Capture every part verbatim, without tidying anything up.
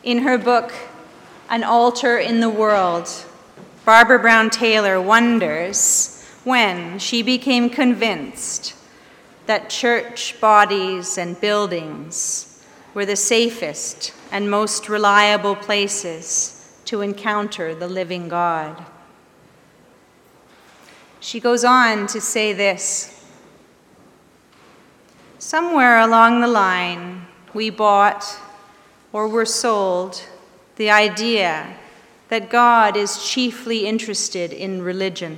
In her book, An Altar in the World, Barbara Brown Taylor wonders when she became convinced that church bodies and buildings were the safest and most reliable places to encounter the living God. She goes on to say this: somewhere along the line, we bought or were sold the idea that God is chiefly interested in religion.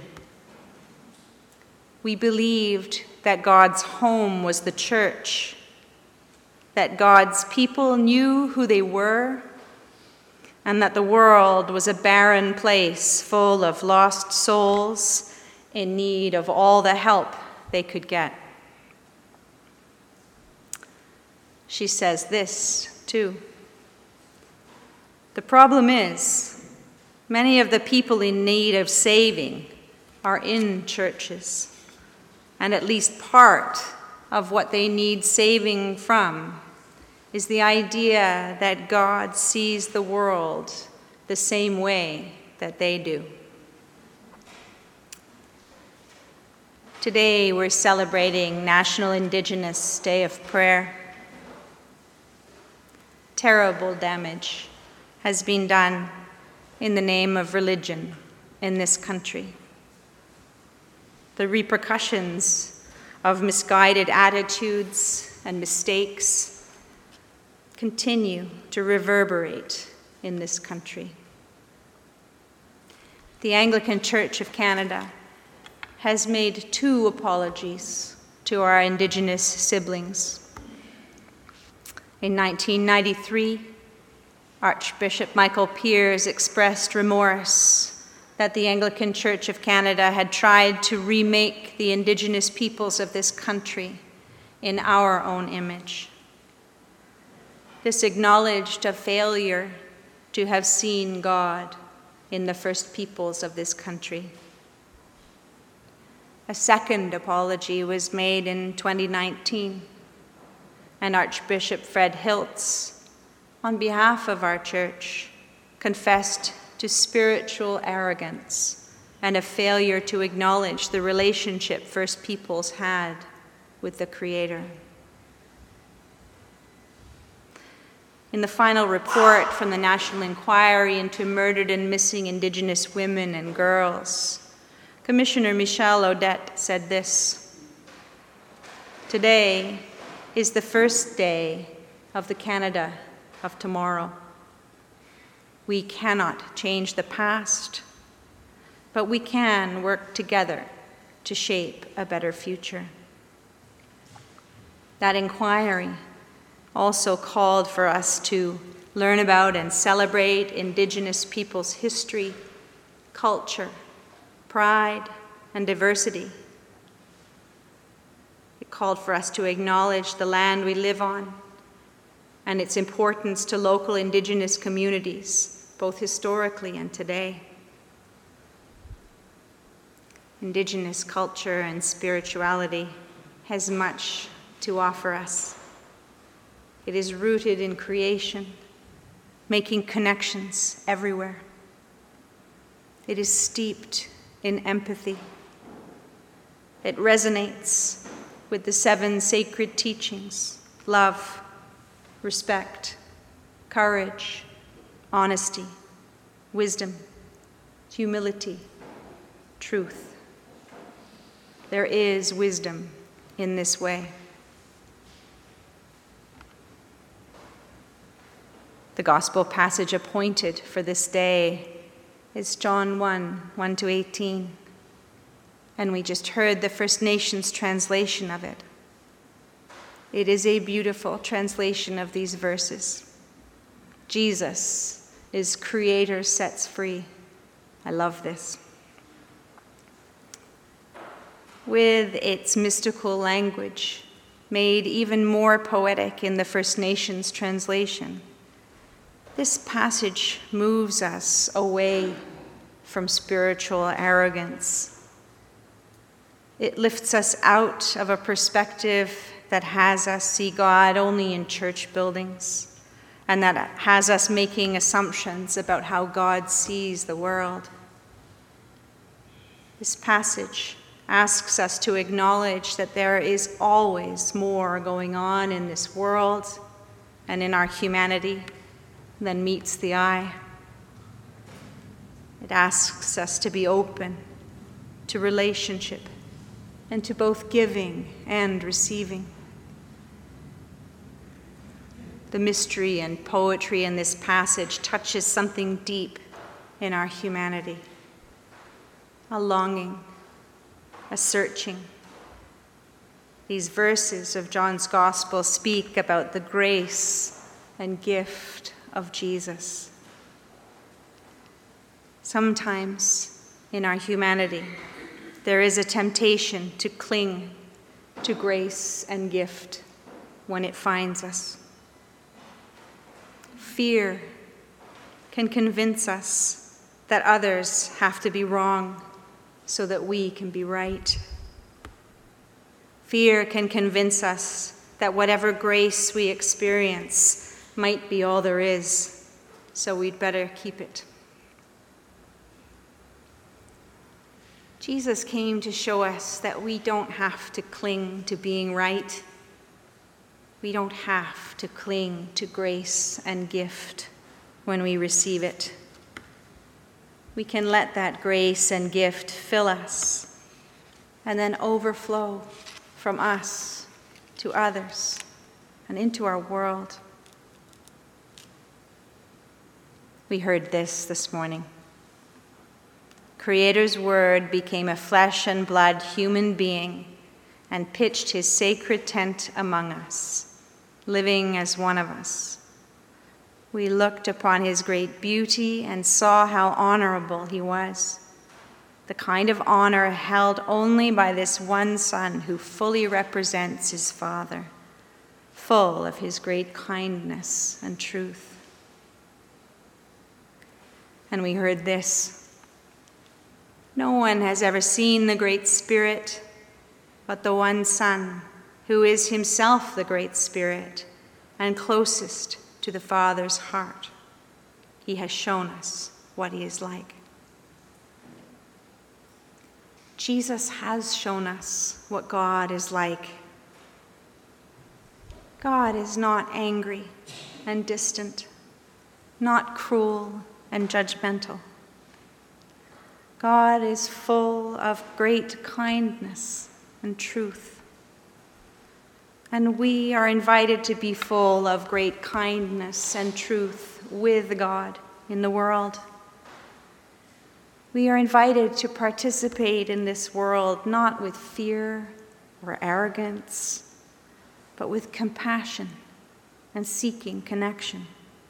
We believed that God's home was the church, that God's people knew who they were, and that the world was a barren place full of lost souls in need of all the help they could get. She says this, too: the problem is, many of the people in need of saving are in churches, and at least part of what they need saving from is the idea that God sees the world the same way that they do. Today we're celebrating National Indigenous Day of Prayer. Terrible damage has been done in the name of religion in this country. The repercussions of misguided attitudes and mistakes continue to reverberate in this country. The Anglican Church of Canada has made two apologies to our Indigenous siblings. In nineteen ninety-three, Archbishop Michael Pearse expressed remorse that the Anglican Church of Canada had tried to remake the Indigenous peoples of this country in our own image. This acknowledged a failure to have seen God in the first peoples of this country. A second apology was made in twenty nineteen, and Archbishop Fred Hiltz, on behalf of our church, confessed to spiritual arrogance and a failure to acknowledge the relationship First Peoples had with the Creator. In the final report from the National Inquiry into Murdered and Missing Indigenous Women and Girls, Commissioner Michelle Odette said this: today is the first day of the Canada of tomorrow. We cannot change the past, but we can work together to shape a better future. That inquiry also called for us to learn about and celebrate Indigenous peoples' history, culture, pride, and diversity. It called for us to acknowledge the land we live on and its importance to local Indigenous communities, both historically and today. Indigenous culture and spirituality has much to offer us. It is rooted in creation, making connections everywhere. It is steeped in empathy. It resonates with the seven sacred teachings: love, respect, courage, honesty, wisdom, humility, truth. There is wisdom in this way. The gospel passage appointed for this day is John one, one to eighteen, and we just heard the First Nations translation of it. It is a beautiful translation of these verses. Jesus is Creator sets free. I love this. With its mystical language, made even more poetic in the First Nations translation, this passage moves us away from spiritual arrogance. It lifts us out of a perspective that has us see God only in church buildings and that has us making assumptions about how God sees the world. This passage asks us to acknowledge that there is always more going on in this world and in our humanity than meets the eye. It asks us to be open to relationship and to both giving and receiving. The mystery and poetry in this passage touches something deep in our humanity, a longing, a searching. These verses of John's Gospel speak about the grace and gift of Jesus. Sometimes in our humanity, there is a temptation to cling to grace and gift when it finds us. Fear can convince us that others have to be wrong so that we can be right. Fear can convince us that whatever grace we experience might be all there is, so we'd better keep it. Jesus came to show us that we don't have to cling to being right. We don't have to cling to grace and gift when we receive it. We can let that grace and gift fill us and then overflow from us to others and into our world. We heard this this morning. Creator's Word became a flesh and blood human being and pitched his sacred tent among us, living as one of us. We looked upon his great beauty and saw how honorable he was, the kind of honor held only by this one Son who fully represents his Father, full of his great kindness and truth. And we heard this. No one has ever seen the Great Spirit, but the one Son, who is himself the Great Spirit and closest to the Father's heart. He has shown us what he is like. Jesus has shown us what God is like. God is not angry and distant, not cruel and judgmental. God is full of great kindness and truth. And we are invited to be full of great kindness and truth with God in the world. We are invited to participate in this world not with fear or arrogance, but with compassion and seeking connection.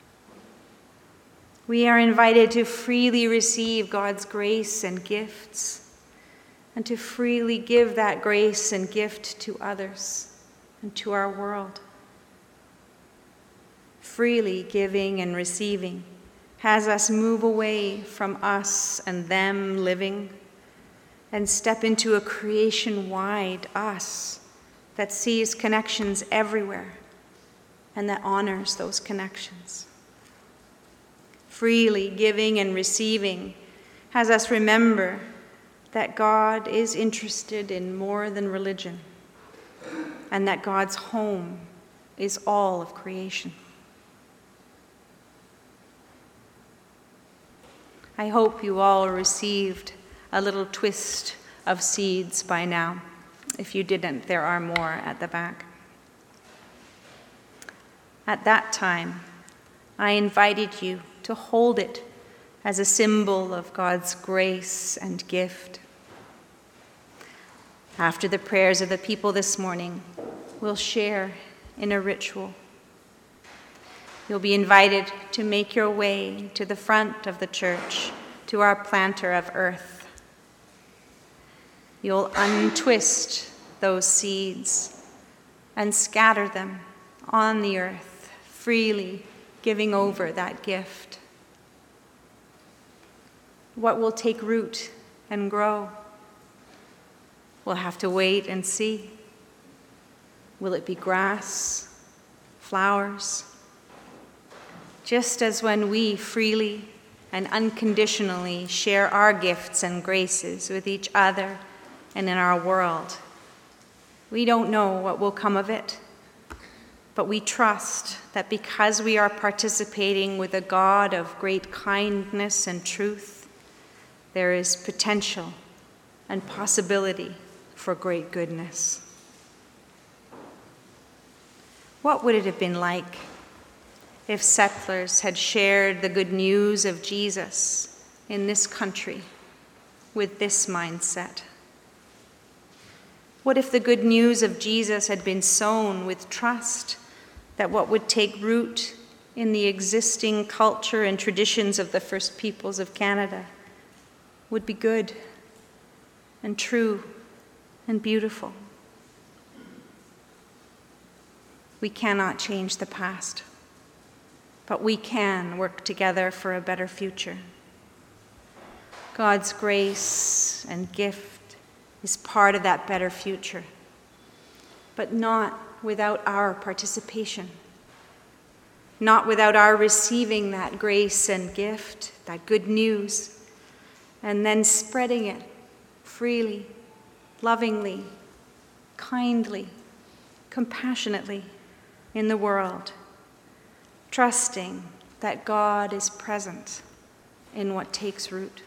We are invited to freely receive God's grace and gifts, and to freely give that grace and gift to others and to our world. Freely giving and receiving has us move away from us and them living and step into a creation-wide us that sees connections everywhere and that honors those connections. Freely giving and receiving has us remember that God is interested in more than religion and that God's home is all of creation. I hope you all received a little twist of seeds by now. If you didn't, there are more at the back. At that time, I invited you to hold it as a symbol of God's grace and gift. After the prayers of the people this morning, we'll share in a ritual. You'll be invited to make your way to the front of the church, to our planter of earth. You'll untwist those seeds and scatter them on the earth, freely giving over that gift. What will take root and grow? We'll have to wait and see. Will it be grass, flowers, just as when we freely and unconditionally share our gifts and graces with each other and in our world. We don't know what will come of it, but we trust that because we are participating with a God of great kindness and truth, there is potential and possibility for great goodness. What would it have been like if settlers had shared the good news of Jesus in this country with this mindset? What if the good news of Jesus had been sown with trust that what would take root in the existing culture and traditions of the First Peoples of Canada would be good and true and beautiful? We cannot change the past, but we can work together for a better future. God's grace and gift is part of that better future, but not without our participation, not without our receiving that grace and gift, that good news, and then spreading it freely, lovingly, kindly, compassionately in the world, trusting that God is present in what takes root.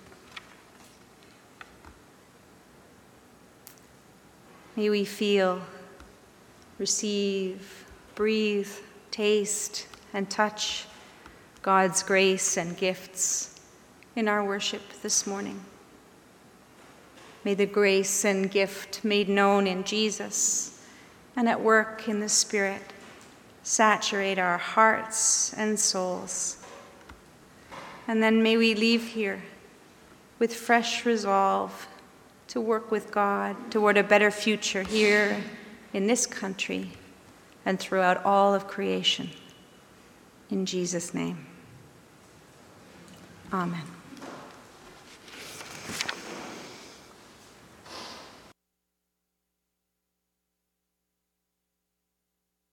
May we feel, receive, breathe, taste, and touch God's grace and gifts in our worship this morning. May the grace and gift made known in Jesus and at work in the Spirit saturate our hearts and souls. And then may we leave here with fresh resolve to work with God toward a better future here in this country and throughout all of creation. In Jesus' name, amen.